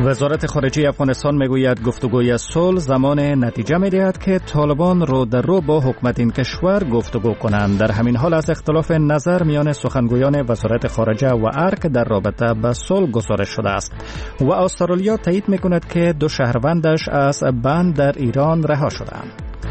وزارت خارجه افغانستان میگوید گفتگوی صلح زمان نتیجه می‌دهد که طالبان رو در رو با حکومت این کشور گفتگو کنند. در همین حال از اختلاف نظر میان سخنگویان وزارت خارجه و ارگ در رابطه با صلح گزارش شده است و استرالیا تایید می‌کند که 2 شهروندش از بند در ایران رها شدند.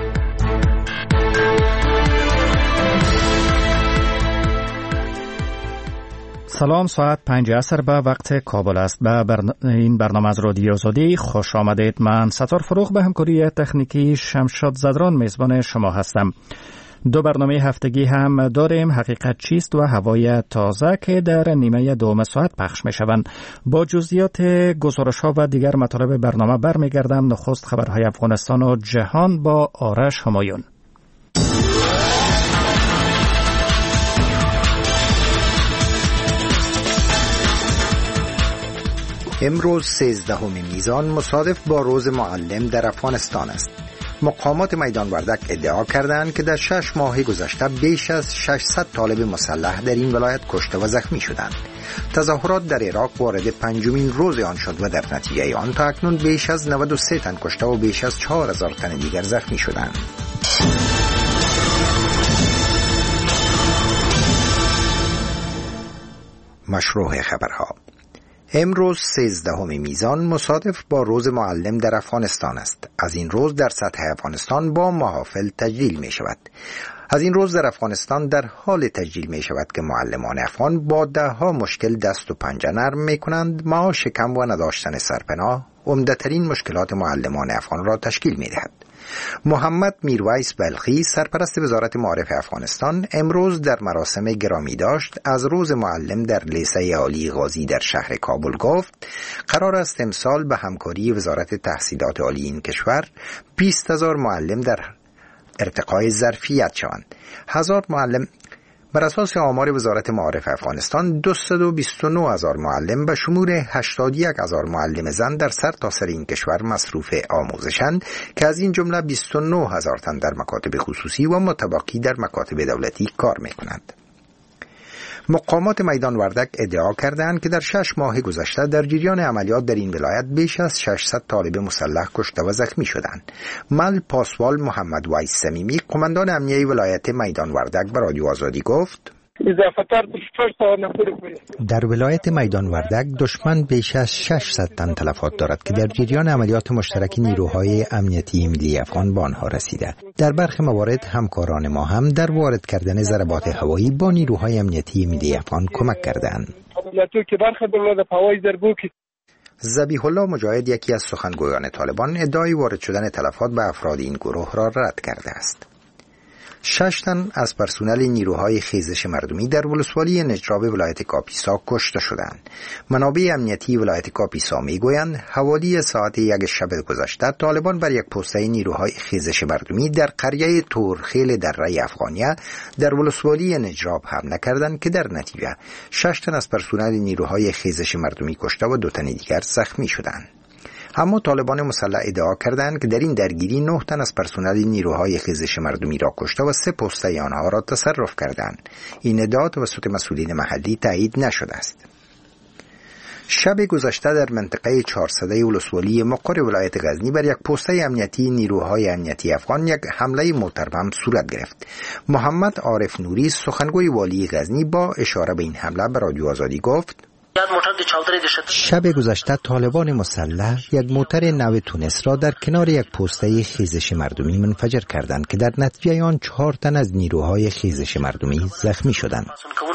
سلام، ساعت 5 عصر به وقت کابل است. به این برنامه از رادیو آزادی خوش آمدید. من ستار فروغ به همکاری تکنیکی شمشاد زدران میزبان شما هستم. 2 برنامه هفتگی هم داریم، حقیقت چیست و هوای تازه که در نیمه دوم ساعت پخش می شوند. با جزئیات گزارش ها و دیگر مطالب برنامه برمیگردم. نخست خبرهای افغانستان و جهان با آرش همایون. امروز 13 میزان مصادف با روز معلم در افغانستان است. مقامات میدان وردک ادعا کردند که در 6 ماه گذشته بیش از 600 طالب مسلح در این ولایت کشته و زخمی شدند. تظاهرات در عراق وارد 5مین روز آن شد و در نتیجه آن تا اکنون بیش از 93 تن کشته و بیش از 4000 تن دیگر زخمی شدند. مشروع خبرها. امروز 13 میزان مصادف با روز معلم در افغانستان است. از این روز در سطح افغانستان با محافل تجلیل می شود. از این روز در افغانستان در حال تجلیل می شود که معلمان افغان با 10 مشکل دست و پنجه نرم می کنند. معاش کم و نداشتن سرپناه عمده‌ترین مشکلات معلمان افغان را تشکیل می دهد. محمد میرویس بلخی سرپرست وزارت معارف افغانستان امروز در مراسم گرامی داشت از روز معلم در لیسه عالی غازی در شهر کابل گفت قرار است امسال به همکاری وزارت تحصیلات عالی این کشور 20,000 معلم در ارتقای ظرفیت شوند. 1000 معلم بر اساس آمار وزارت معارف افغانستان 229,000 معلم به شمول 81,000 معلم زن در سرتاسر این کشور مصروف آموزشند که از این جمله 29,000 تن در مکاتب خصوصی و متبقی در مکاتب دولتی کار می‌کنند. مقامات میدان وردک ادعا کردند که در 6 ماه گذشته در جریان عملیات در این ولایت بیش از 600 طالب مسلح کشته و زخمی شدند. مل پاسوال محمد وایس صمیمی قماندان امنیه ولایت میدان وردک به رادیو آزادی گفت در ولایت میدان وردک دشمن بیش از 600 تن تلفات دارد که در جریان عملیات مشترک نیروهای امنیتی ملی افغان به آنها رسیده. در برخی موارد همکاران ما هم در وارد کردن ضربات هوایی با نیروهای امنیتی ملی افغان کمک کردند. ذبیح الله مجاهد یکی از سخنگویان طالبان ادعای وارد شدن تلفات به افراد این گروه را رد کرده است. 6 تن از پرسنل نیروهای خیزش مردمی در ولسوالی نجراب ولایت کاپیسا کشته شدند. منابع امنیتی ولایت کاپیسا میگویند حوالی ساعت 1 شب گذشته طالبان بر یک پوسته نیروهای خیزش مردمی در قریه تورخیل در رای افغانیه در ولسوالی نجراب حمله کردند که در نتیجه 6 تن از پرسنل نیروهای خیزش مردمی کشته و 2 تن دیگر زخمی شدند. اما طالبان مسلح ادعا کردند که در این درگیری 9 تن از پرسنل نیروهای خیزش مردمی را کشته و 3 پوسته آنها را تصرف کردند. این ادعا توسط مسئولین محلی تایید نشده است. شب گذشته در منطقه 400 ولسوالی مقر ولایت غزنی بر یک پوسته امنیتی نیروهای امنیتی افغان یک حمله متورم صورت گرفت. محمد عارف نوری سخنگوی والی غزنی با اشاره به این حمله به رادیو آزادی گفت شب گذشته طالبان مسلح یک موتر نو تونس را در کنار یک پوسته خیزش مردمی منفجر کردند که در نتیجه آن 4 تن از نیروهای خیزش مردمی زخمی شدند.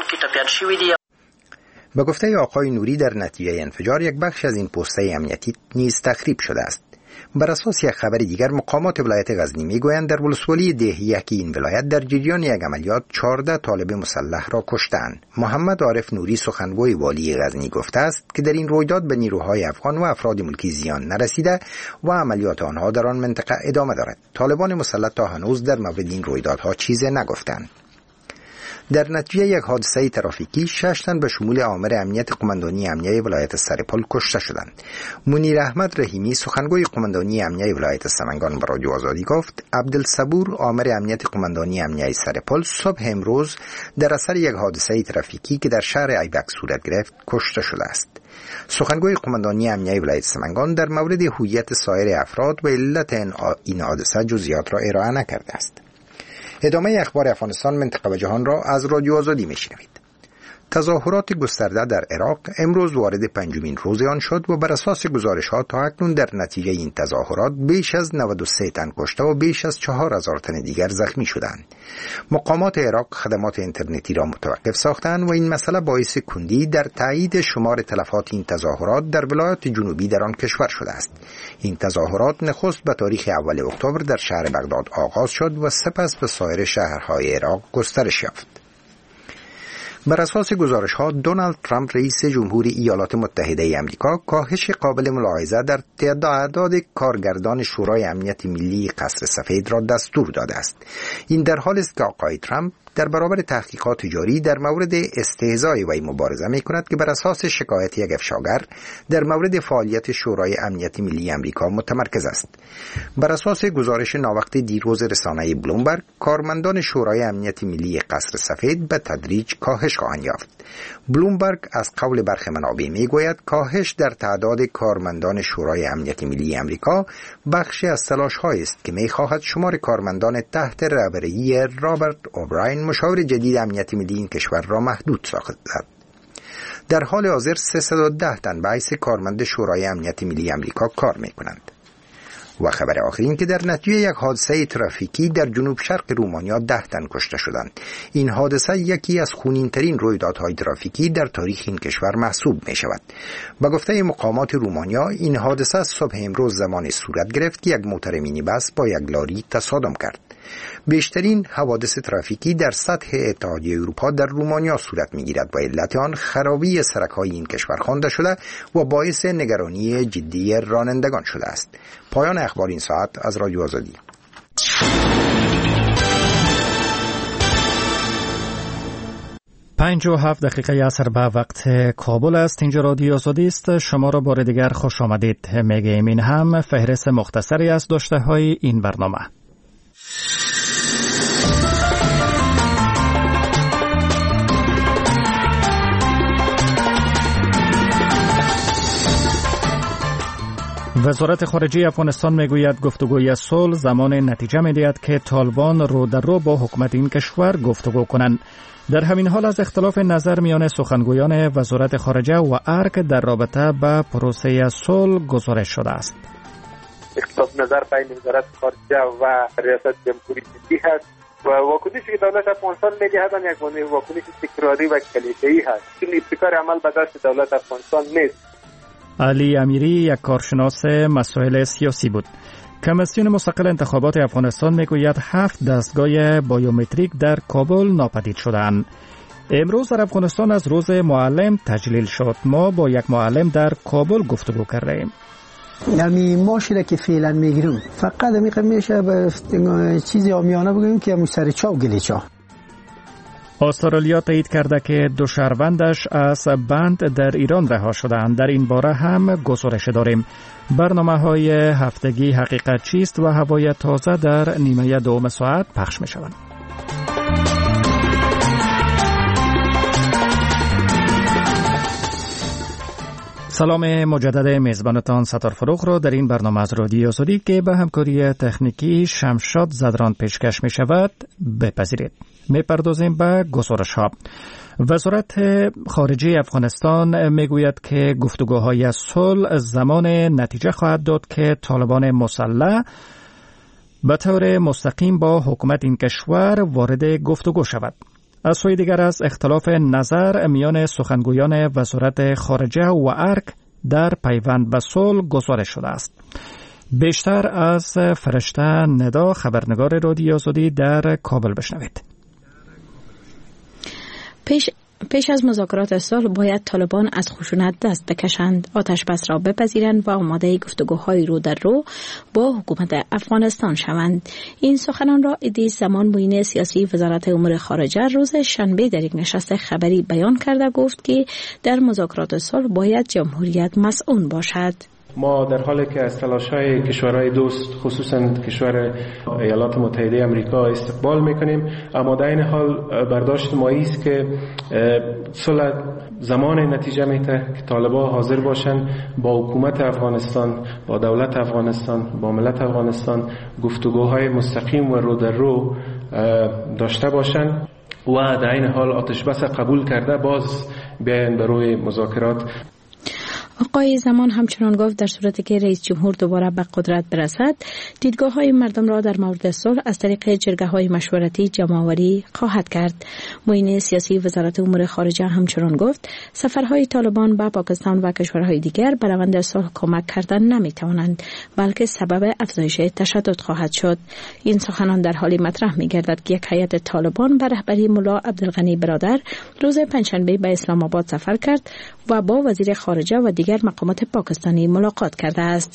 به گفته آقای نوری در نتیجه انفجار یک بخش از این پوسته امنیتی نیز تخریب شده است. بر اساس یک خبر دیگر مقامات ولایت غزنی میگویند در ولسوالی دهیکی این ولایت در جریان یک عملیات 14 طالب مسلح را کشتند. محمد عارف نوری سخنگوی والی غزنی گفته است که در این رویداد به نیروهای افغان و افراد ملکی زیان نرسیده و عملیات آنها در آن منطقه ادامه دارد. طالبان مسلح تا هنوز در مورد این رویدادها چیزی نگفتند. در نتیجه یک حادثه ترافیکی 6 تن به شمول آمر امنیت قماندانی امنیه ولایت سرپل کشته شدند. منیر احمد رحیمی سخنگوی قماندانی امنیه ولایت سمنگان به رادیو آزادی گفت عبدالصبور آمر امنیت قماندانی امنیه سرپل صبح امروز در اثر یک حادثه ترافیکی که در شهر ایبک صورت گرفت کشته شده است. سخنگوی قماندانی امنیه ولایت سمنگان در مورد هویت سایر افراد و علت این حادثه جزئیات را ارائه نکرده است. ادامه اخبار افغانستان، منطقه و جهان را از رادیو آزادی میشنوید. تظاهرات گسترده در عراق امروز وارد 5مین روز آن شد و بر اساس گزارش‌ها تا اکنون در نتیجه این تظاهرات بیش از 93 تن کشته و بیش از 4000 تن دیگر زخمی شدند. مقامات عراق خدمات اینترنتی را متوقف ساختند و این مسئله باعث کندی در تایید شمار تلفات این تظاهرات در ولایات جنوبی در آن کشور شده است. این تظاهرات نخست به تاریخ اول اکتبر در شهر بغداد آغاز شد و سپس به سایر شهرهای عراق گسترش یافت. بر اساس گزارش‌ها دونالد ترامپ رئیس جمهوری ایالات متحده آمریکا کاهش قابل ملاحظه در تعداد کارگردان شورای امنیت ملی قصر سفید را دستور داده است. این در حالی است که آقای ترامپ در برابر تحقیقات جاری در مورد استهزای وی مبارزه می‌کند که بر اساس شکایت یک افشاگر در مورد فعالیت شورای امنیت ملی آمریکا متمرکز است. بر اساس گزارش ناوقت دیروز رسانه بلومبرگ، کارمندان شورای امنیت ملی قصر سفید به تدریج کاهش خواهند یافت. بلومبرگ از قول برخی منابع میگوید کاهش در تعداد کارمندان شورای امنیت ملی آمریکا بخشی از تلاش‌هایی است که می‌خواهد شمار کارمندان تحت رهبری رابرت اوبراین مشاور جدید امنیت ملی این کشور را محدود سازد. در حال حاضر 310 تن به حیث کارمند شورای امنیت ملی آمریکا کار می‌کنند. و خبر آخر این که در نتیجه یک حادثه ترافیکی در جنوب شرق رومانیا 10 تن کشته شدند. این حادثه یکی از خونین‌ترین رویدادهای ترافیکی در تاریخ این کشور محسوب می شود. به گفته مقامات رومانیا این حادثه صبح امروز زمانی صورت گرفت که یک موتر مینی بس با یک لاری تصادم کرد. بیشترین حوادث ترافیکی در سطح اتحادیه اروپا در رومانیا صورت می‌گیرد و علت آن خرابی سرک‌های این کشور خوانده شده و باعث نگرانی جدی رانندگان شده است. پایان اخبار این ساعت از رادیو آزادی. 57 دقیقه عصر به وقت کابل است. اینجا رادیو آزادی است. شما را بار دیگر خوش آمدید میگیم. این هم فهرست مختصری از داشته های این برنامه. وزارت خارجه افغانستان میگوید گفتگوی صلح زمان نتیجه می‌دهد که طالبان رو در رو با حکومت این کشور گفتگو کنند. در همین حال از اختلاف نظر میان سخنگویان وزارت خارجه و ارگ در رابطه با پروسه صلح گزارش شده است. اختلاف نظر بین وزارت خارجه و ریاست جمهوری ملی هست و واکنشی که دولت افغانستان میدهد یک واکنش تکراری و کلیشه‌ای هست. این ابتکار عمل به دست دولت افغانستان نیست. علی امیری یک کارشناس مسائل سیاسی بود. کمیسیون مستقل انتخابات افغانستان میگوید 7 دستگاه بایومتریک در کابل ناپدید شدند. امروز در افغانستان از روز معلم تجلیل شد. ما با یک معلم در کابل گفتگو کردیم. یعنی ماشینه که فعلا میگیریم فقط میشه به چیزی آمیانه بگیم که مشتری چاو گلیچا. استرالیا تایید کرده که 2 شهروندش از بند در ایران رها شدند. در این باره هم گزارش داریم. برنامه‌های هفتگی حقیقت چیست و هوای تازه در نیمه دوم ساعت پخش می‌شوند. سلام مجدد میزبانتان ستار فروغ را در این برنامه از رادیو آزادی که به همکاری تکنیکی شمشاد زدران پیشکش می شود بپذیرید. می پردازیم به گزارش ها. وزارت خارجه افغانستان می گوید که گفتگوهای صلح زمان نتیجه خواهد داد که طالبان مسلح به طور مستقیم با حکومت این کشور وارد گفتگو شود. از سوی دیگر از اختلاف نظر میان سخنگویان وزارت خارجه و ارگ در پیوند به صلح گزارش شده است. بیشتر از فرشته ندا خبرنگار رادیو آزادی در کابل بشنوید. پیش از مذاکرات صلح باید طالبان از خشونت دست بکشند، آتش بس را بپذیرند و آماده گفتگوهای رو در رو با حکومت افغانستان شوند. این سخنان را عدی زمان معین سیاسی وزارت امور خارجه روز شنبه در یک نشست خبری بیان کرده گفت که در مذاکرات صلح باید جمهوریت مسئول باشد. ما در حالی که از تلاش‌های کشورهای دوست خصوصا کشور ایالات متحده آمریکا استقبال می‌کنیم، اما در این حال برداشت ما است که صلح زمان نتیجه میده که طالبان حاضر باشن با حکومت افغانستان، با دولت افغانستان، با ملت افغانستان گفتگوهای مستقیم و رو در رو داشته باشن و در این حال آتش بس قبول کرده باز بیاین به روی مذاکرات. آقای زمان همچنان گفت در صورتی که رئیس جمهور دوباره به قدرت برسد، دیدگاه‌های مردم را در مورد صلح از طریق جرگه‌های مشورتی جمع‌آوری خواهد کرد. معین سیاسی وزارت امور خارجه همچنان گفت سفرهای طالبان به پاکستان و کشورهای دیگر به روند صلح کمک کردن نمی‌توانند، بلکه سبب افزایش تشدد خواهد شد. این سخنان در حالی مطرح می‌گردد که یک هیئت طالبان به رهبری ملا عبدالغنی برادر روز پنجشنبه به اسلام آباد سفر کرد و با وزیر خارجه و دیگر مقامات پاکستانی ملاقات کرده است.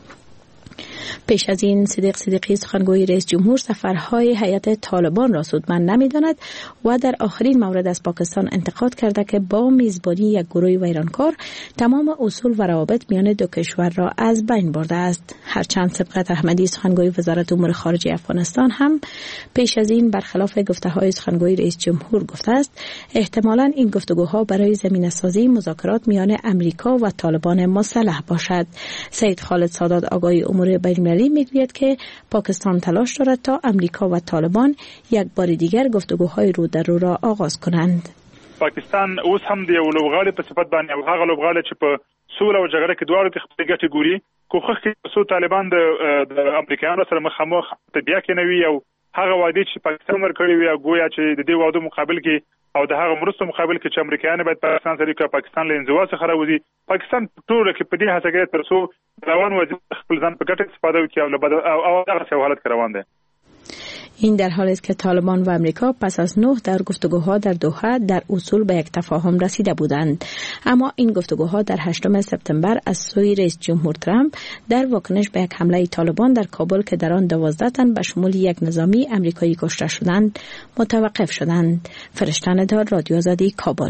پیش از این صدیقی سخنگوی رئیس جمهور سفرهای هیئت طالبان را سودمند نمی‌داند و در آخرین مورد از پاکستان انتقاد کرده که با میزبانی یک گروه ویرانکار تمام اصول و روابط میان دو کشور را از بین برده است. هرچند سبقت احمدی سخنگوی وزارت امور خارجه افغانستان هم پیش از این برخلاف گفته‌های سخنگوی رئیس جمهور گفته است احتمالاً این گفتگوها برای زمینه‌سازی مذاکرات میان امریکا و طالبان مسلح باشد. سید خالد سادات آگاهی امور بین‌المللی میگوید که پاکستان تلاش دارد تا امریکا و طالبان یک بار دیگر گفتگوهای رو در رو را آغاز کنند. پاکستان اوس هم د یو لوبغاړي په صفت باندې او هغه لوبغاړي چې په سوله او جګړه کې دواړو خپل ګټې ګوري، کوښښ کوي چې طالبان د امریکایانو سره مخامخ بیا کې نه وي او هغه وعده چې پاکستان ورکړي وي ګویا چې د دې وعده مقابل کې او د هغه مرستو مقابل کې چې امریکایان باید پاکستان سره کې پاکستان له انزوا څخه راوځي. پاکستان ټول کې په دې هڅه کوي تر څو روان وضعیت خپل ځان په ګټه استفاده وکړي او دغه حالت روان دی. این در حالی است که طالبان و امریکا پس از 9 در گفتگوها در دوحه در اصول به یک تفاهم رسیده بودند، اما این گفتگوها در 8 سپتامبر از سوی رئیس جمهور ترامپ در واکنش به یک حمله طالبان در کابل که در آن 12 تن به شمول یک نظامی امریکایی کشته شدند متوقف شدند. فرشته ندار، رادیو آزادی، کابل.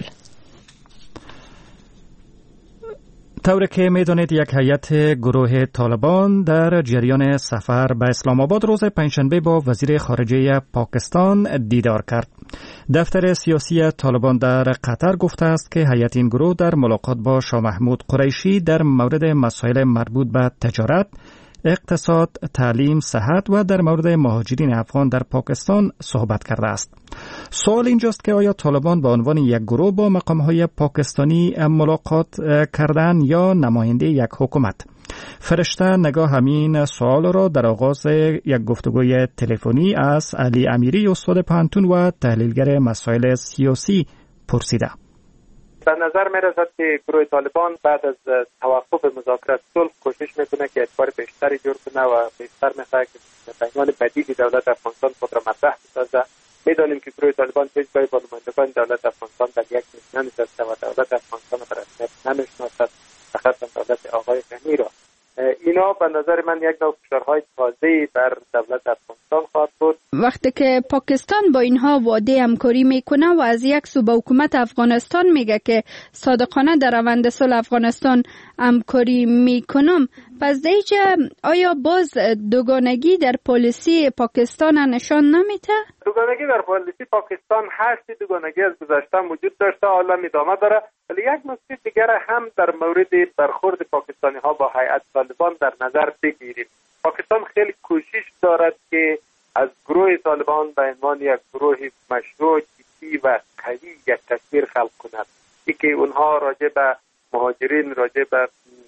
طوری که میدانید یک هیئت گروه طالبان در جریان سفر به اسلام آباد روز پنجشنبه با وزیر خارجه پاکستان دیدار کرد. دفتر سیاسی طالبان در قطر گفته است که هیئت این گروه در ملاقات با شاه محمود قریشی در مورد مسائل مربوط به تجارت، اقتصاد، تعلیم، صحت و در مورد مهاجرین افغان در پاکستان صحبت کرده است. سوال اینجاست که آیا طالبان به عنوان یک گروه با مقام‌های پاکستانی ملاقات کردن یا نماینده یک حکومت؟ فرشته نگاه همین سوال را در آغاز یک گفتگوی تلفنی از علی امیری استاد پانتون و تحلیلگر مسائل سیاسی پرسیده. به نظر می رسد که گروه طالبان بعد از توقف مذاکرات صلح کوشش میکنه که اعتبار بیشتری جور کنه و بیشتر میخواد که پیمان بدیل دولت افغانستان خود را مطرح بسازه. میدانیم که گروه طالبان هیچ جای با نمایندگان دولت افغانستان در یک میز ننشسته و دولت افغانستان را به رسمیت نمیشناسد، فقط دولت آقای غنی را. اینا به نظر من یک نوع فشارهای تازه‌ای بر دولت افغانستان خواهد بود. وقتی که پاکستان با اینها وعده همکاری میکنه و از یک سو به حکومت افغانستان میگه که صادقانه در روند صلح افغانستان همکاری میکنم، پس دیگه آیا باز دوگانگی در پالیسی پاکستان نشان نمیده؟ دوگانگی در پالیسی پاکستان هست، دوگانگی از گذشته وجود داشته، حالا ادامه داره، ولی یک نکته دیگر هم در مورد برخورد پاکستانی ها با هیئت طالبان در نظر بگیریم. پاکستان خیلی کوشش دارد که از گروه طالبان به عنوان یک گروه مشروع، جدی و قوی یک تصویر خلق کند، ای که اونها راجع به مهاجرین، راجع به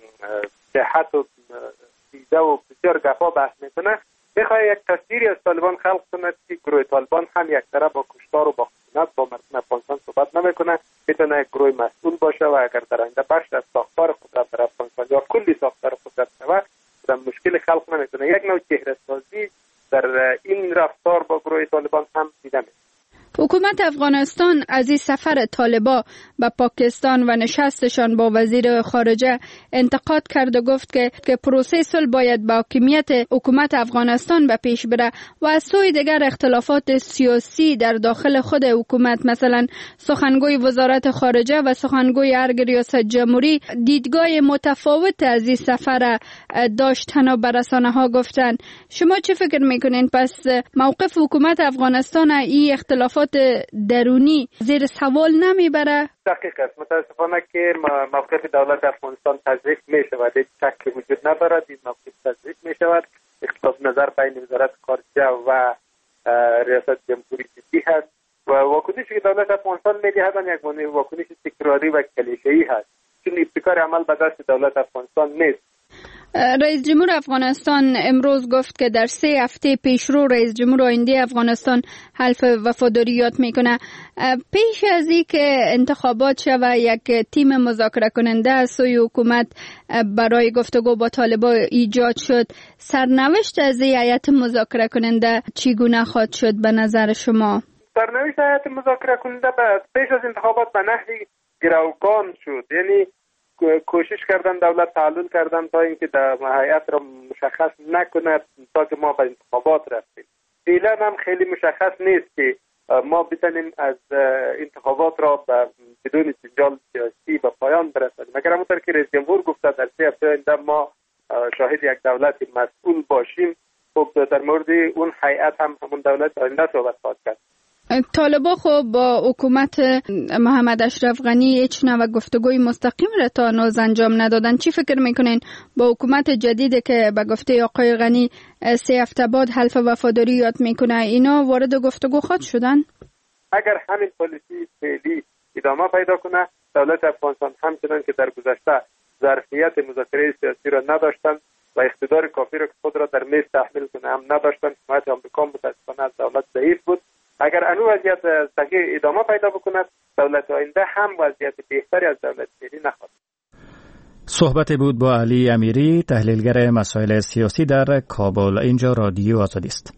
صحت و ویزه و بسیار گپا بحث میکنه. میخواد یک تصویری از طالبان خلق کند که گروه طالبان هم یک طرف با کشتار و با خشونت با مردم افغانستان صحبت نمیکنه، میتونه یک گروه مسئول باشه و اگر در آینده بخش از ساختار قدرت در افغانستان یا کلی ساختار قدرت شود در مشکل خلق نمیکنه. یک نوع چهره سازی در این رفتار با گروه طالبان هم دیده میشه. حکومت افغانستان از این سفر طالبا به پاکستان و نشستشان با وزیر خارجه انتقاد کرد و گفت که پروسه صلح باید با حاکمیت حکومت افغانستان به پیش بره و از سوی دیگر اختلافات سیاسی در داخل خود حکومت، مثلا سخنگوی وزارت خارجه و سخنگوی ارگ ریاست جمهوری دیدگاه متفاوت از این سفر داشتن و به رسانه‌ها گفتن. شما چه فکر میکنین؟ پس موقف حکومت افغانستان این اختلافات درونی زیر سوال نمیبره؟ دقیق است. متاسفانه که موقف دولت افغانستان تضعیف می شود، هیچ شکی وجود ندارد. این موقف تضعیف می شود. اختلاف نظر بین وزارت خارجه و ریاست جمهوری جدی هست و واکنشی که دولت افغانستان میدهد یک واکنش تکراری و کلیشه‌ای هست، چون ابتکار عمل به دست دولت افغانستان نیست. رئیس جمهور افغانستان امروز گفت که در 3 هفته پیشرو رئیس جمهور آینده افغانستان حلف وفاداری یاد میکنه. پیش از این که انتخابات شود، یک تیم مذاکره کننده از سوی حکومت برای گفتگو با طالبان ایجاد شد. سرنوشت از این هیئت مذاکره کننده چگونه خواهد شد به نظر شما؟ سرنوشت هیئت مذاکره کننده پیش از انتخابات به نحوی گروگان شد، یعنی کوشش کردن دولت تعلل کردن تا اینکه در هیئت را مشخص نکند تا که ما به انتخابات رفتیم. فعلا هم خیلی مشخص نیست که ما بتونیم از انتخابات را بدون جنجال سیاسی به پایان برسانیم. مگر همونطور که رئیس جمهور گفته در 3 هفته آینده ما شاهد یک دولت مسئول باشیم. خب در مورد اون هیئت هم همون دولت آینده صحبت خواهد کرد. طالبان خب با حکومت محمد اشرف غنی هیچ نوع گفتگوی مستقیم را تا هنوز انجام ندادن. چی فکر میکنین با حکومت جدیدی که به گفته آقای غنی 3 هفته بعد حلف وفاداری یاد میکنه، اینا وارد گفتگو خواهد شدن؟ اگر همین پالیسی فعلی ادامه پیدا کنه، دولت افغانستان همچنان که در گذشته ظرفیت مذاکره سیاسی را نداشتند و اقتدار کافی را که خود را در میز تحمیل کنه هم نداشتند. حکومت آمریکا متاسفانه از دولت ضعیف بود. اگر انو وضعیت صحیح ادامه پیدا بکند، دولت آینده هم وضعیت بهتری از دولت فعلی نخواهد. صحبت بود با علی امیری، تحلیلگر مسائل سیاسی در کابل. اینجا رادیو آزادی است.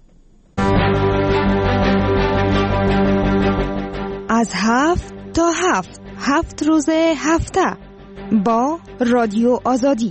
از 7 تا 7 روز هفته با رادیو آزادی.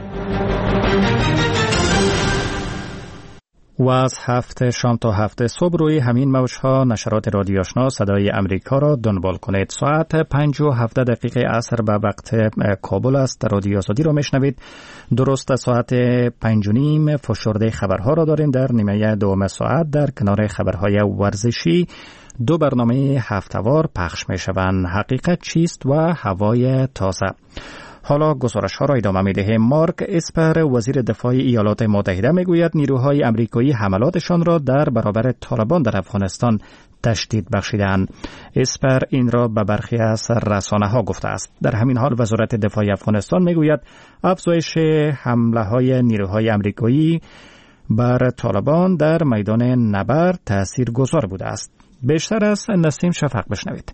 و از 7 شام تا 7 صبح روی همین موج‌ها نشرات رادیو آشنا صدای امریکا را دنبال کنید. ساعت 5:17 عصر به وقت کابل است. رادیو آزادی را میشنوید. درست ساعت 5:30 فشرده خبرها را داریم. در نیمه دوم ساعت در کنار خبرهای ورزشی 2 برنامه هفته‌وار پخش میشوند. حقیقت چیست و هوای تازه. حالا گزارش ها را ادامه می‌دهیم. مارک اسپر وزیر دفاع ایالات متحده میگوید نیروهای آمریکایی حملاتشان را در برابر طالبان در افغانستان تشدید بخشیدند. اسپر این را به برخی از رسانه‌ها گفته است. در همین حال وزارت دفاع افغانستان میگوید افزایش حمله‌های نیروهای آمریکایی بر طالبان در میدان نبرد تاثیرگذار بوده است. بیشتر از نسیم شفق بشنوید.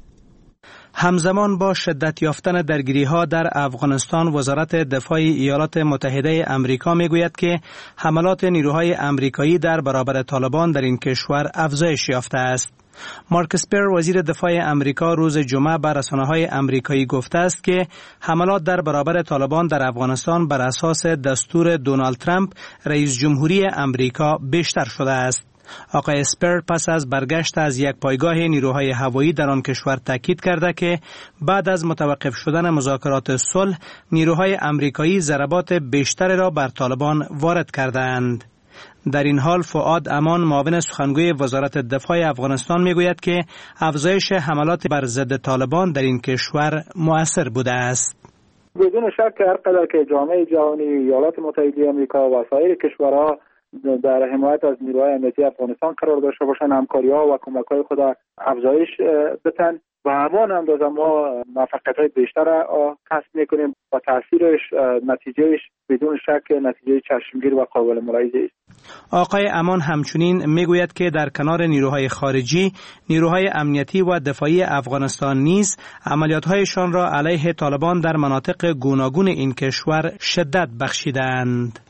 همزمان با شدت یافتن درگیری‌ها در افغانستان، وزارت دفاع ایالات متحده آمریکا میگوید که حملات نیروهای آمریکایی در برابر طالبان در این کشور افزایش یافته است. مارک اسپر وزیر دفاع آمریکا روز جمعه به رسانه‌های آمریکایی گفته است که حملات در برابر طالبان در افغانستان بر اساس دستور دونالد ترامپ رئیس جمهوری آمریکا بیشتر شده است. آقای اسپر پس از برگشت از یک پایگاه نیروهای هوایی در آن کشور تاکید کرده که بعد از متوقف شدن مذاکرات صلح نیروهای آمریکایی ضربات بیشتری را بر طالبان وارد کردند. در این حال فؤاد امان معاون سخنگوی وزارت دفاع افغانستان میگوید که افزایش حملات بر ضد طالبان در این کشور مؤثر بوده است. بدون شک هر قدر که جامعه جهانی، ایالات متحده آمریکا و سایر کشورها در حمایت از نیروهای امنیتی افغانستان قرار داشته باشند، همکاری‌ها و کمک‌های خود افزایش بدن و همان اندازه ما موفقیت‌های بیشتر کسب می‌کنیم و تاثیرش نتیجهش بدون شک نتیجه چشمگیر و قابل ملاحظه است. آقای امان همچنین میگوید که در کنار نیروهای خارجی، نیروهای امنیتی و دفاعی افغانستان نیز عملیات‌هایشان را علیه طالبان در مناطق گوناگون این کشور شدت بخشیدند.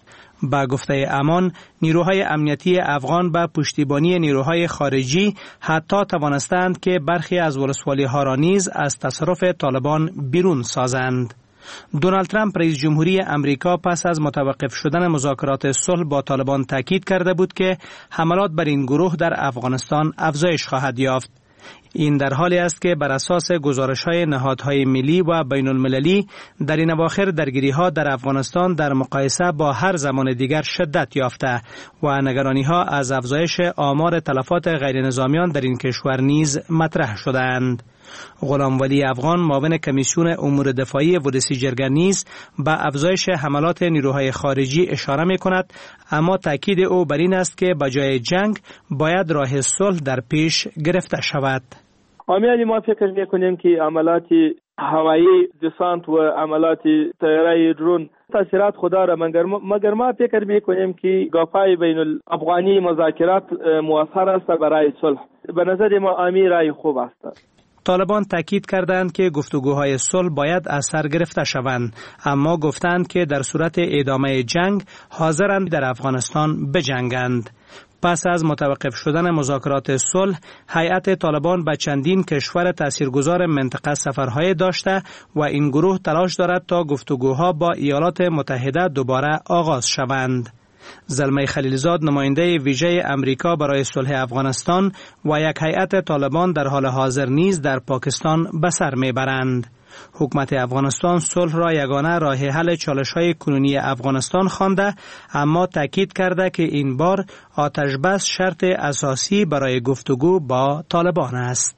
با گفته امان، نیروهای امنیتی افغان به پشتیبانی نیروهای خارجی حتی توانستند که برخی از ولسوالی‌ها را نیز از تصرف طالبان بیرون سازند. دونالد ترامپ رئیس جمهوری امریکا پس از متوقف شدن مذاکرات صلح با طالبان تاکید کرده بود که حملات بر این گروه در افغانستان افزایش خواهد یافت. این در حالی است که بر اساس گزارش‌های نهادهای ملی و بین‌المللی در این اواخر درگیری‌ها در افغانستان در مقایسه با هر زمان دیگر شدت یافته و نگرانی‌ها از افزایش آمار تلفات غیرنظامیان در این کشور نیز مطرح شده‌اند. غلام ولی افغان، معاون کمیسیون امور دفاعی ولسی جرگه نیز به افزایش حملات نیروهای خارجی اشاره می‌کند، اما تاکید او بر این است که بجای جنگ باید راه صلح در پیش گرفته شود. عملاً ما فکر می‌کنیم که عملات هوایی، دسانت و عملات طیاره درون تاثیرات خدا را مگر ما فکر می‌کنیم که گفت‌های بین الافغانی مذاکرات موثر است برای صلح. به نظر ما رای خوب است. طالبان تاکید کردند که گفتگوهای صلح باید از سر گرفته شوند، اما گفتند که در صورت ادامه جنگ حاضرند در افغانستان بجنگند. پس از متوقف شدن مذاکرات صلح، هیئت طالبان به چندین کشور تاثیرگذار منطقه سفرهای داشته و این گروه تلاش دارد تا گفتگوها با ایالات متحده دوباره آغاز شوند. زلمه خلیلزاد، نماینده ویژه امریکا برای صلح افغانستان و یک هیئت طالبان در حال حاضر نیز در پاکستان به سر میبرند. حکومت افغانستان صلح را یگانه راه حل چالش‌های کنونی افغانستان خوانده، اما تاکید کرده که این بار آتش بس شرط اساسی برای گفتگو با طالبان است.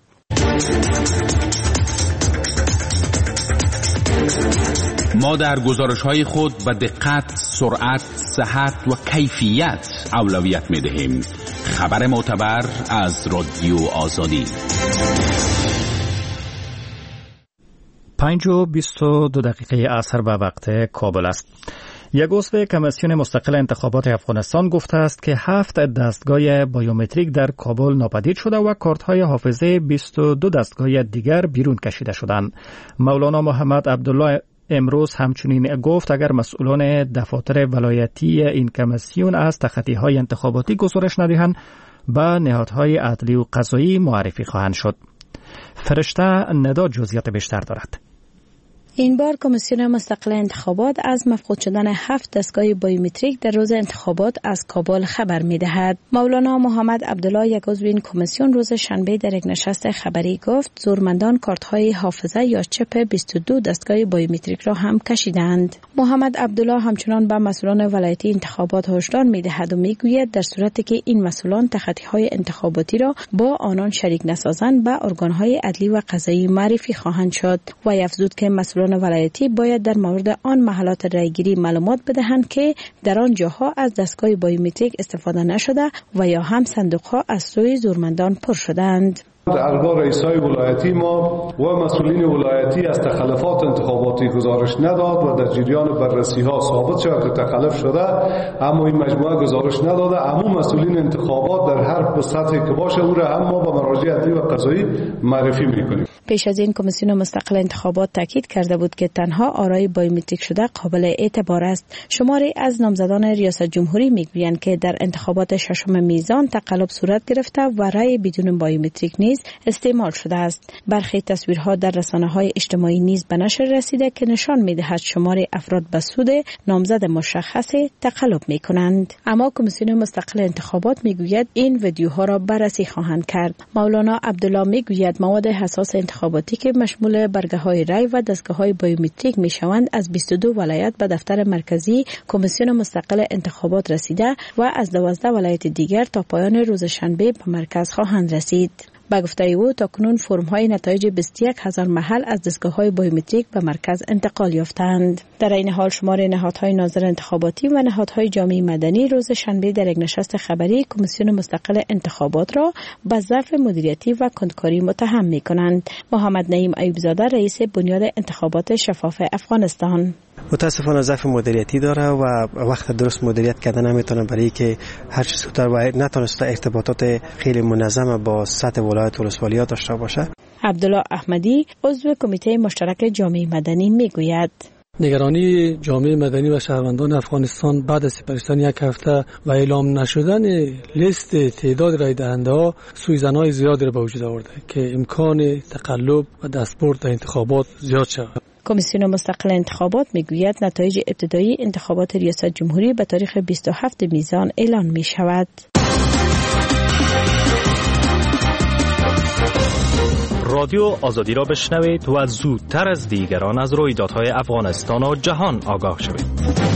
ما در گزارش‌های خود به دقت، سرعت، صحت و کیفیت اولویت می‌دهیم. خبر معتبر از رادیو آزادی. 5:22 عصر به وقت کابل است. یک عضو کمیسیون مستقل انتخابات افغانستان گفته است که 7 دستگاه بایومتریک در کابل ناپدید شده و کارت‌های حافظه 22 دستگاه دیگر بیرون کشیده شدند. مولانا محمد عبدالله امروز همچنین گفت اگر مسئولان دفاتر ولایتی این کمیسیون از تخطی‌های انتخاباتی گزارش ندهند به نهادهای عدلی و قضایی معرفی خواهند شد. فرشته ندا جزئیات بیشتر دارد. این بار کمیسیون مستقل انتخابات از مفقود شدن 7 دستگاه بایومتریک در روز انتخابات از کابل خبر می‌دهد. مولانا محمد عبدالله، یک عضو این کمیسیون، روز شنبه در یک نشست خبری گفت زورمندان کارت‌های حافظه یا چپ 22 دستگاه بایومتریک را هم کشیدند. محمد عبدالله همچنان به مسئولان ولایتی انتخابات هشدار می‌دهد و می‌گوید در صورتی که این مسئولان تخطی‌های انتخاباتی را با آنان شریک نسازند به ارگان‌های عدلی و قضایی معرفی خواهند شد و افزود که مسئولان ولایتی باید در مورد آن محلات رایگیری معلومات بدهند که در آن جاها از دستگاه بایومتریک استفاده نشده و یا هم صندوق‌ها از سوی زورمندان پر شدند. درگاه رئیسای ولایتی ما و مسئولین ولایتی از تخلفات انتخاباتی گزارش نداد و در جریان بررسی ها ثابت شد که تخلف شده، اما این مجموعه گزارش نداده. عموم مسئولین انتخابات در هر سطحی که باشه او را هم ما با مراجع عدلی و قضایی معرفی میکنیم. پیش از این کمیسیون مستقل انتخابات تاکید کرده بود که تنها آرای بایومتریک شده قابل اعتبار است. شماری از نامزدان ریاست جمهوری میگویند که در انتخابات ششم میزان تقلب صورت گرفته و رای بدون بایومتریک نیز استعمال شده است. برخی تصویرها در رسانه‌های اجتماعی نیز به نشر رسیده که نشان می‌دهد شمار افراد به سود نامزد مشخص تقلب می‌کنند. اما کمیسیون مستقل انتخابات می‌گوید این ویدیوها را بررسی خواهند کرد. مولانا عبدالله می‌گوید مواد حساس انتخاباتی که مشمول برگه‌های رای و دستگاه‌های بایومتریک می‌شوند از 22 ولایت به دفتر مرکزی کمیسیون مستقل انتخابات رسیده و از 12 ولایت دیگر تا پایان روز شنبه به مرکز خواهند رسید. با گفته او تاکنون فرم‌های نتایج 21,000 محل از دستگاه‌های بایومتریک به مرکز انتقال یافتند. در این حال شمار نهادهای ناظر انتخاباتی و نهادهای جامعه مدنی روز شنبه در یک نشست خبری کمیسیون مستقل انتخابات را به ضعف مدیریتی و کنتکاری متهم می‌کنند. محمد نعیم ایوبزاده، رئیس بنیاد انتخابات شفاف افغانستان: متاسفانه ضعف مدیریتی داره و وقت درست مدیریت کردن نمیتونه، برای که هر چیز زودتر و نتونسته ارتباطات خیلی منظم با سطح ولایت و ولسوالیات داشته باشه. عبدالله احمدی، عضو کمیته مشترک جامعه مدنی، میگوید نگرانی جامعه مدنی و شهروندان افغانستان بعد از سپرستان یک هفته و اعلام نشدن لیست تعداد رای دهنده ها سوءظن‌های زیادی را به وجود آورده که امکان تقلب و دستبرد در انتخابات زیاد شود. کمیسیون مستقل انتخابات میگوید نتایج ابتدایی انتخابات ریاست جمهوری به تاریخ 27 میزان اعلان می شود. رادیو آزادی را بشنوید و زودتر از دیگران از رویدادهای افغانستان و جهان آگاه شوید.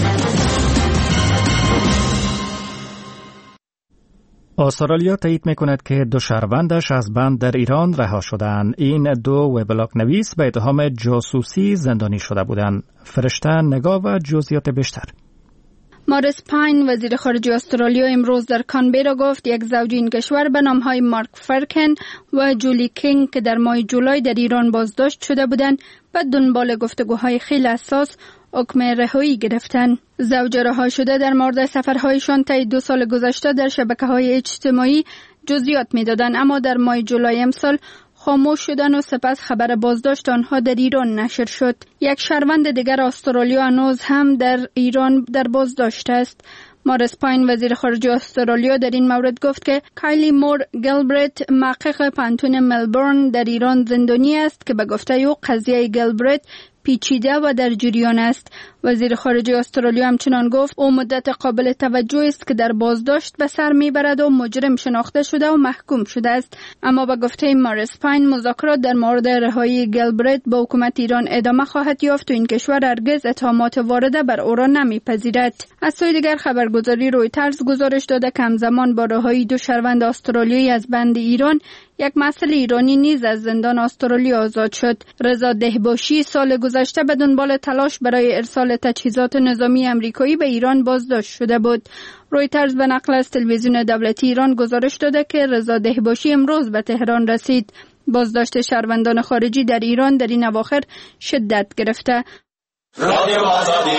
استرالیا تایید می‌کند که 2 شهروندش از بند در ایران رها شدند. این 2 وبلاگ نویس به اتهام جاسوسی زندانی شده بودند. فرشته نگاه و جزئیات بیشتر. ماریس پاین وزیر خارجه استرالیا امروز در کانبرا گفت یک زوج این کشور به نام‌های مارک فرکن و جولی کینگ که در ماه جولای در ایران بازداشت شده بودند به دنبال گفتگوهای خیلی حساس حکم رهایی گرفتن. زوج رها شده در مورد سفرهایشان طی 2 سال گذشته در شبکه‌های اجتماعی جزئیات می‌دادند، اما در ماه جولای امسال خاموش شدن و سپس خبر بازداشت آنها در ایران نشر شد. یک شهروند دیگر استرالیا هنوز هم در ایران در بازداشت است. ماریس پاین وزیر خارجه استرالیا در این مورد گفت که کایلی مور گلبرت محقق پانتون ملبورن در ایران زندانی است که به گفته او قضیه گلبرت پیچیده و در جریان است. وزیر خارجه استرالیا همچنان گفت او مدت قابل توجه است که در بازداشت به سر میبرد و مجرم شناخته شده و محکوم شده است. اما به گفته ماریس پاین مذاکرات در مورد رهایی گلبرت با حکومت ایران ادامه خواهد یافت و این کشور هرگز اتهامات وارده بر او را نمیپذیرد. از سوی دیگر خبرگزاری رویترز گزارش داده که همزمان با رهایی 2 شهروند استرالیایی از بند ایران یک مسئول ایرانی نیز از زندان استرالیا آزاد شد. رضا دهباشی سال گذشته به دنبال تلاش برای ارسال تجهیزات نظامی آمریکایی به ایران بازداشت شده بود. رویترز به نقل از تلویزیون دولتی ایران گزارش داده که رضا دهباشی امروز به تهران رسید. بازداشت شهروندان خارجی در ایران در این اواخر شدت گرفته. رادیو آزادی.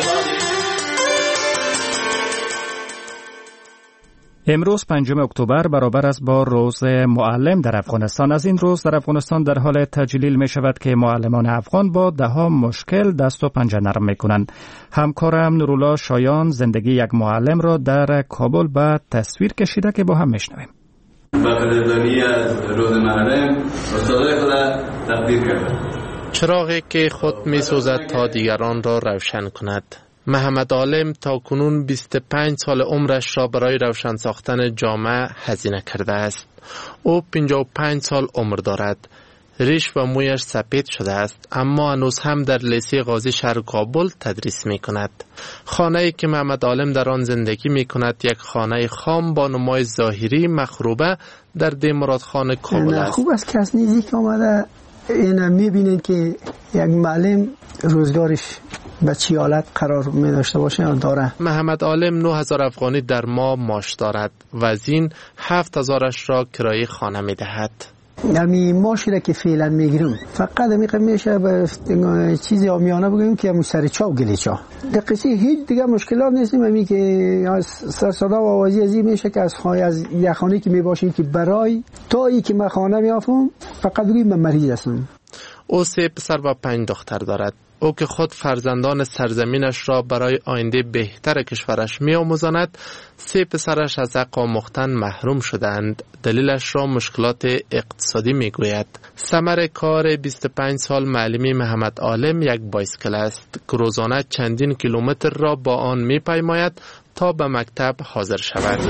امروز 5 اکتبر برابر است با روز معلم در افغانستان. از این روز در افغانستان در حال تجلیل می شود که معلمان افغان با دهها مشکل دست و پنجه نرم می کنند. همکارم نورالله شایان زندگی یک معلم را در کابل به تصویر کشیده که با هم می شنویم. با قدردانی از روز معلم استادای خود تقدیر کرده. چراغی که خود می سوزد تا دیگران را روشن کند. محمد عالم تا کنون 25 سال عمرش را برای روشن ساختن جامعه هزینه کرده است. او 55 سال عمر دارد. ریش و مویش سپید شده است، اما هنوز هم در لیسه قاضی شهر کابل تدریس می کند. خانه‌ای که محمد عالم در آن زندگی می کند یک خانه خام با نمای ظاهری مخروبه در ده مرادخان کابل است. خوب است که از نزدیک آمده اینا می بینید که یک معلم روزگارش به چی حالت قرار می داشته باشه یا داره. محمد عالم 9000 افغانی در ماه معاش دارد و از این 7000ش را کرایه خانه می دهد. یعنی معاشی را که فعلا میگیرم فقط میشه به چیزی عامیانه بگیم که سر چاو گلی چا دقیقی هیچ دیگه مشکلات نیستیم. همین که سر صدا و آوازی ازی میشه که از یک خانه که میباشیم که برای تا ای که من خانه میافم فقط بگیم من مریض هستم. او 3 پسر و 5 دختر دارد. او که خود فرزندان سرزمینش را برای آینده بهتر کشورش می‌آموزاند، 3 پسرش از حق آموختن محروم شدند. دلیلش را مشکلات اقتصادی میگوید. ثمر کار 25 سال معلمی محمد عالم یک بایسکل است که روزانه چندین کیلومتر را با آن می‌پیماید تا به مکتب حاضر شود.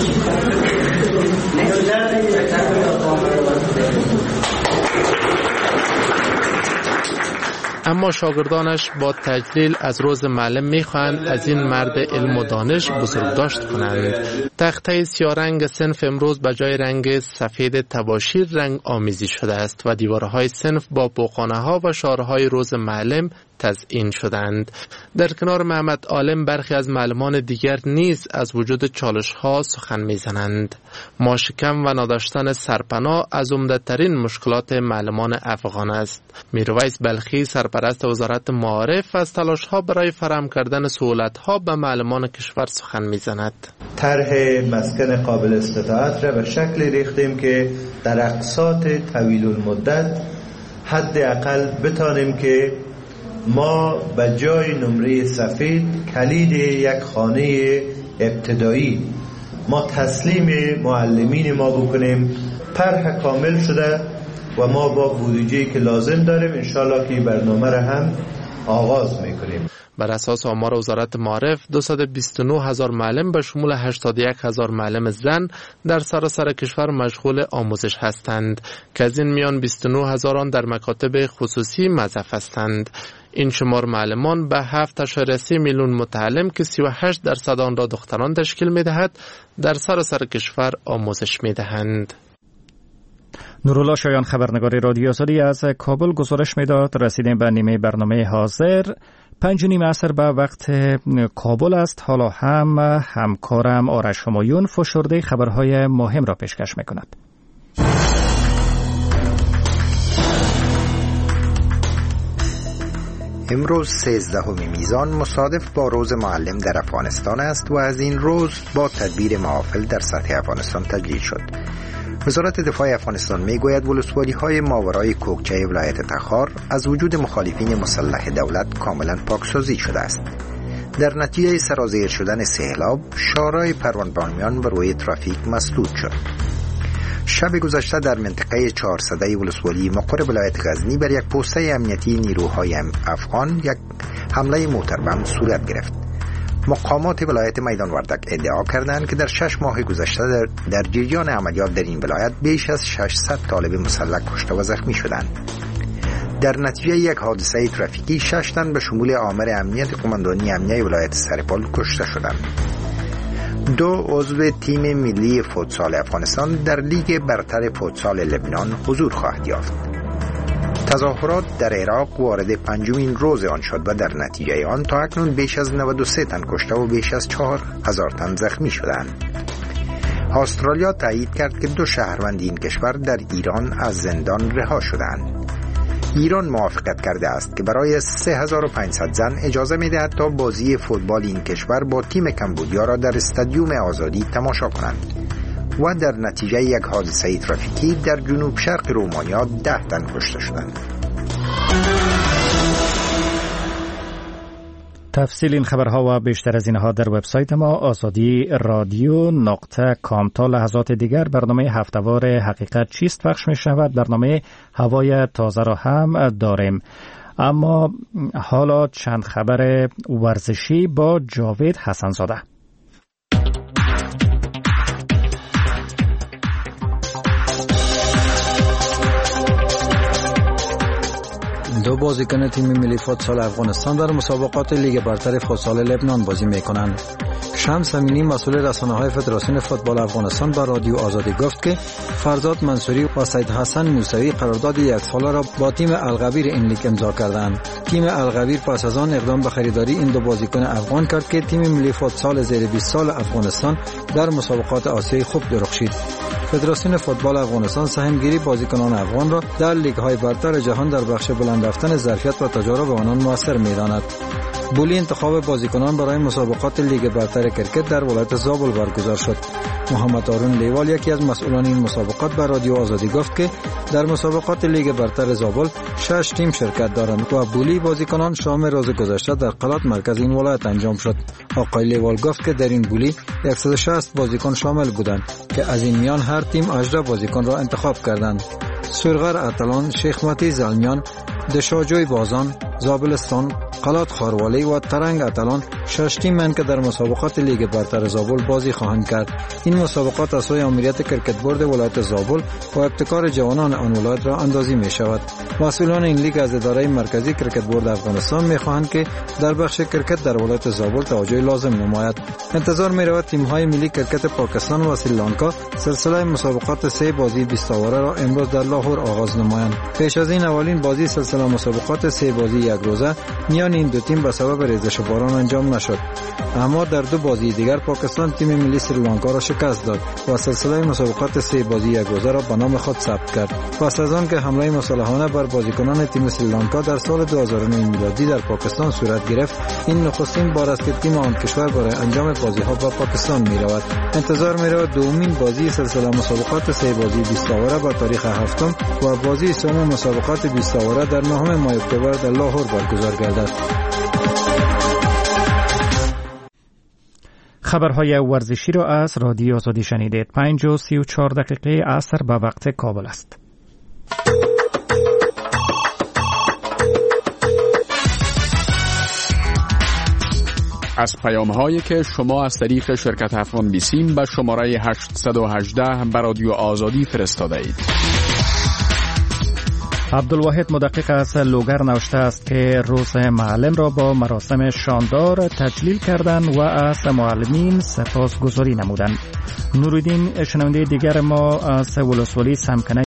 اما شاگردانش با تجلیل از روز معلم میخواهند از این مرد علم و دانش بزرگداشت کنند. تخته سیاه رنگ صنف امروز به جای رنگ سفید تباشیر رنگ آمیزی شده است و دیوارهای صنف با بوقانه ها و شعارهای روز معلم تزیین شدند. در کنار محمد عالم برخی از معلمان دیگر نیز از وجود چالش ها سخن میزنند. معاش کم و نداشتن سرپناه از عمده‌ترین مشکلات معلمان افغان است. میرویس بلخی سرپرست وزارت معارف از تلاش ها برای فراهم کردن سهولت ها به معلمان کشور سخن میزند. طرح مسکن قابل استطاعت را به شکلی ریختیم که در اقساط طویل المدت حداقل بتانیم که ما به جای نمره سفید کلید یک خانه ابتدایی ما تسلیم معلمین ما بکنیم. طرح کامل شده و ما با بودجه‌ای که لازم داریم انشالله که برنامه را هم آغاز میکنیم. بر اساس آمار وزارت معارف 229,000 معلم به شمول 81,000 معلم زن در سراسر کشور مشغول آموزش هستند که از این میان 29,000 آن در مکاتب خصوصی موظف هستند. این شمار معلمان به 7.3 میلیون متعلم که 38% آن را دختران تشکیل می‌دهد در سراسر کشور آموزش می‌دهند. نورالله شایان خبرنگار رادیو آزادی از کابل گزارش میداد. رسیدیم به نیمه برنامه حاضر. 5:30 عصر به وقت کابل است. حالا هم همکارم آرش همایون فشرده خبرهای مهم را پیشکش میکند. امروز 13 میزان مصادف با روز معلم در افغانستان است و از این روز با تدبیر محافل در سطح افغانستان تجلیل شد. وزارت دفاع افغانستان میگوید ولسوالی‌های ماورای کوکچه ولایت تخار از وجود مخالفین مسلح دولت کاملا پاکسازی شده است. در نتیجه سرازیر شدن سیلاب شارع پروانبانیان و روی ترافیک مسدود شد. شب گذشته در منطقه 400 ولسوالی مقر ولایت غزنی بر یک پوسته امنیتی نیروهای افغان یک حمله موتربم صورت گرفت. مقامات ولایت میدان وردک ادعا کردند که در 6 ماه گذشته در جریان عملیات در این ولایت بیش از 600 طالب مسلح کشته و زخمی شدند. در نتیجه یک حادثه ترافیکی 6 تن به شمول آمر امنیت قماندانی امنیه ولایت سرپل کشته شدند. 2 عضو تیم ملی فوتسال افغانستان در لیگ برتر فوتسال لبنان حضور خواهد یافت. تظاهرات در عراق وارد 5مین روز آن شد و در نتیجه آن تا اکنون بیش از 93 تن کشته و بیش از 4,000 تن زخمی شدند. استرالیا تایید کرد که 2 شهروند این کشور در ایران از زندان رها شدند. ایران موافقت کرده است که برای 3500 زن اجازه می‌دهد تا بازی فوتبال این کشور با تیم کمبودیا را در استادیوم آزادی تماشا کنند. و در نتیجه یک حادثه ترافیکی در جنوب شرق رومانیا 10 تن کشته شدند. تفصیل این خبرها و بیشتر از اینها در وبسایت ما آزادی رادیو.com. تا لحظات دیگر برنامه هفته‌وار حقیقت چیست پخش می شود. برنامه هوای تازه را هم داریم. اما حالا چند خبر ورزشی با جاوید حسنزاده. دو بازیکن تیم ملی فوتسال افغانستان در مسابقات لیگ برتر فوتسال لبنان بازی می‌کنند. شمس امینی مسئول رسانه‌های فدراسیون فوتبال افغانستان با رادیو آزادی گفت که فرزاد منصوری و سید حسن موسوی قرارداد 1 ساله را با تیم الغبیر این لیگ امضا کردند. تیم الغبیر پس از آن اقدام به خریداری این دو بازیکن افغان کرد که تیم ملی فوتسال زیر 20 سال افغانستان در مسابقات آسیایی خوب درخشید. فدراسیون فوتبال افغانستان سهمگیری بازیکنان افغان را در لیگ‌های برتر جهان در بخش بلند رفتن ظرفیت و تجارب آنان موثر می‌داند. بولی انتخاب بازیکنان برای مسابقات لیگ برتر کرکت در ولایت زابل برگزار شد. محمد آرون لیوال یکی از مسئولان این مسابقات به رادیو آزادی گفت که در مسابقات لیگ برتر زابل 6 تیم شرکت دارند و بولی بازیکنان شام روز گذشته در قلات مرکز این ولایت انجام شد. آقای لیوال گفت که در این بولی 160 بازیکن شامل بودند که از این میان هر تیم 18 بازیکن را انتخاب کردند. سرغر اتلان، شیخ متی زلمیان، دشاجوی بازان، زابلستان، قلات خاروالی و ترنگ اتلان 6 تیمند که در مسابقات لیگ برتر زابل بازی خواهند کرد. این مسابقات از سوی امریت کرکت بورد ولایت زابل و ابتکار جوانان آن ولایت را اندازی می شود. مسئولان این لیگ از اداره مرکزی کرکت بورد افغانستان می خواهند که در بخش کرکت در ولایت زابل توجه لازم نماید. انتظار می رود تیم های ملی کرکت پاکستان و سریلانکا سلسله مسابقات 3 بازی 20 اوره را امروز در لاهور آغاز نمایند. پیش از این اولین بازی سلسله مسابقات 3 بازی 1 روزه میان این دو تیم به سبب ریزش باران انجام نشد. اما در دو بازی دیگر پاکستان تیم ملی سریلانکا را شکست داد و سلسله مسابقات 3 بازی یک روزه را به نام خود ثبت کرد. پس از آن که حمله مسلحانه بر بازیکنان تیم سریلانکا در سال 2009 میلادی در پاکستان صورت گرفت، این نخستین بار است که تیم آن کشور برای انجام بازی‌ها به پاکستان می‌رود. انتظار می‌رود دومین بازی سلسله مسابقات 3 بازی 20 آوره با تاریخ هفتم و بازی سوم مسابقات 20 آوره در 9 ماه اکتبر در لاهور برگزار گردد. خبرهای ورزشی را از رادیو آزادی شنیدید. 5:34 عصر به وقت کابل است. از پیام‌هایی که شما از طریق شرکت افغان بیسیم به شماره 818 به رادیو آزادی فرستاده اید. عبدالواحد مدقق از لوگر نوشته است که روز معلم را با مراسم شاندار تجلیل کردند و از معلمین سپاسگزاری نمودند. نورالدین شنونده دیگر ما از ولسوالی سمکنه